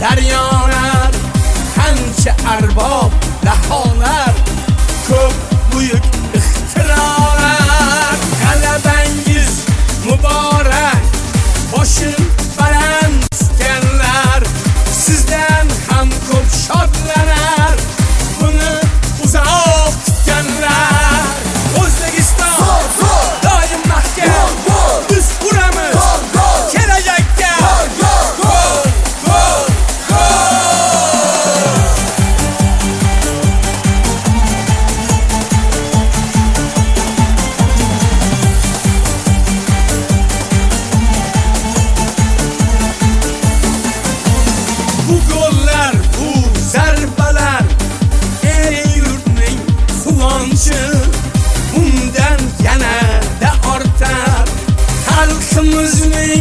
daryolar, qancha arbob daholar, ko'p buyuk ixtirolar. G'alabangiz muborak, boshim baland tutganlar, sizdan ham ko'p shodlanar, buni uzoq kutganlar. O'zbekiston doim mahkam, biz uramiz kelajakka. Bu gollar, bu zarbalar ey yurtning quvonchi, bundan yanada ortar xalqimizning